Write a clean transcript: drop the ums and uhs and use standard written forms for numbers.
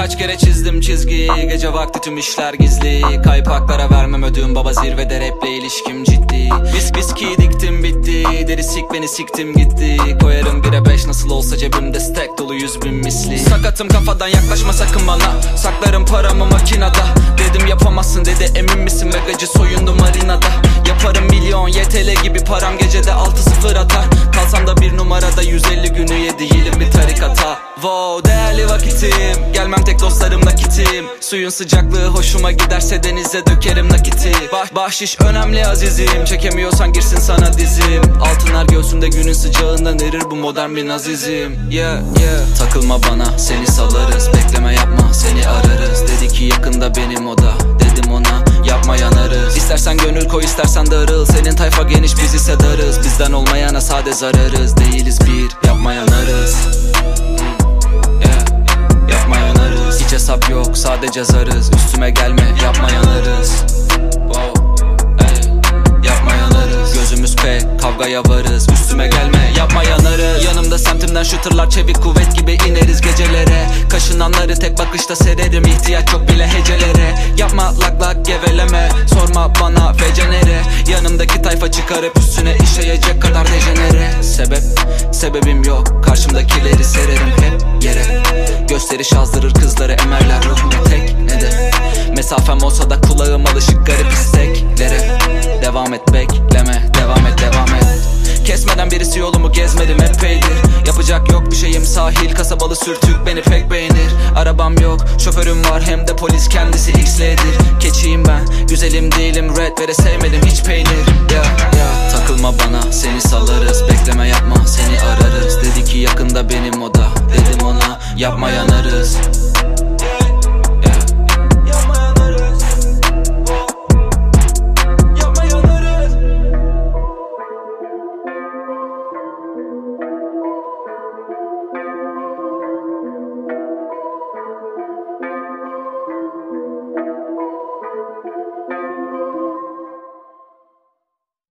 Kaç kere çizdim çizgi, gece vakti tüm işler gizli. Kaypaklara vermem ödüm, baba zirvede raple ilişkim ciddi. Viski diktim bitti, deri sik beni siktim gitti. Koyarım 1'e 5 nasıl olsa cebimde stack dolu 100.000 misli. Sakatım kafadan yaklaşma sakın bana, saklarım paramı makinada. Dedim yapamazsın dedi, emin misin ve gacı soyundu marinada. Yaparım milyon YTL gibi param gecede 6-0 atar. Kalsam da bir numarada 150 günü 7 yılım bir tarikata. Wow değerli vakitim, gelmem tek dostlarımla kitim. Suyun sıcaklığı hoşuma giderse denize dökerim nakiti. Bahşiş önemli azizim, çekemiyorsan girsin sana dizim. Altınlar göğsünde günün sıcağından erir, bu modern bir nazizm. Yeah takılma bana seni salarız, bekleme yapma seni ararız. Dedi ki yakında benim oda, dedim ona yapma yanarız. İstersen gönül koy istersen darıl, senin tayfa geniş biz ise darız. Bizden olmayana sade zararız, değiliz bir yapma yanarız. Yapma yanarız, hiç hesap yok sadece zarız. Üstüme gelme yapma yanarız. Yapma yanarız, gözümüz pek kavgaya varız. Üstüme gelme yapma yanarız. Yanımda semtimden shooterlar çevik kuvvet gibi ineriz gecelere. Kaşınanları tek bakışta sererim, ihtiyaç yok bile hecelere. Yapma lak lak geveleme, sorma bana fecenere. Yanımdaki tayfa çıkarıp üstüne işleyecek kadar dejenere. Sebebim yok, karşımdakileri sererim hep yere. Gösteriş azdırır kızları emerler ruhumu tek ne de. Mesafem olsa da kulağım alışık garip isteklere. Devam et bekleme, devam et. Kesmeden birisi yolumu gezmedim epeydir. Yapacak yok bir şeyim sahil kasabalı sürtük beni pek beğenir. Arabam yok şoförüm var hem de polis kendisi X'ledir. Keçiyim ben güzelim değilim red vere sevmedim hiç peynir. Takılma bana seni salarız, bekleme yapma